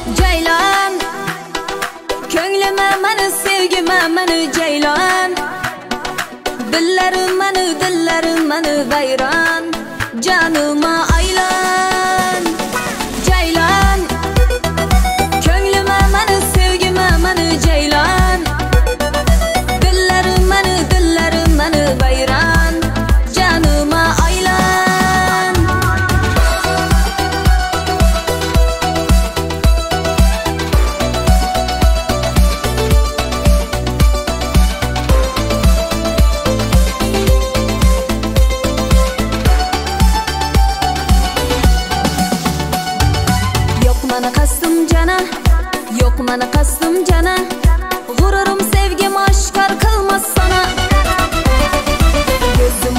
Ceylan, ko'nglime meni sevgime meni ceylan. Dillarim meni vayron, canıma aylan. Ceylan, ko'nglime meni sevgime meni ceylan. Dillarim meni vayron, canıma aylan. Yok mana qasdım cana, g'ururim sevgim oshkor qilmas sana. Gözüm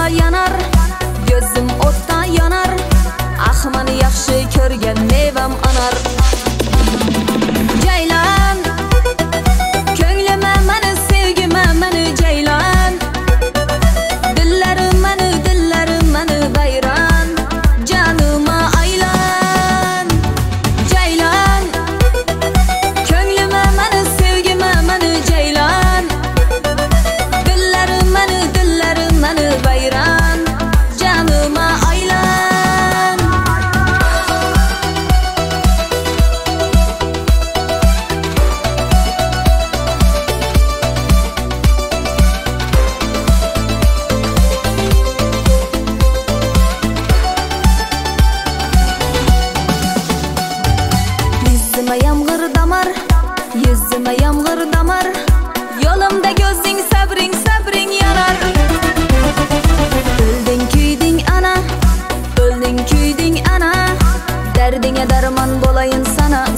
o'tda yanar, ah meni yaxshi ko'rgan mevam anar. Ceylan, ko'nglime meni sevgime meni ceylan. Dillarim meni vayron, canıma aylan. Ceylan, ko'nglime meni sevgime meni ceylan. Dillarim meni vayron, canıma aylan. Yüzüme yağmur damar, yolumda gözün sabring yanar. Öldün küydün ana, derdine derman bolayın sana.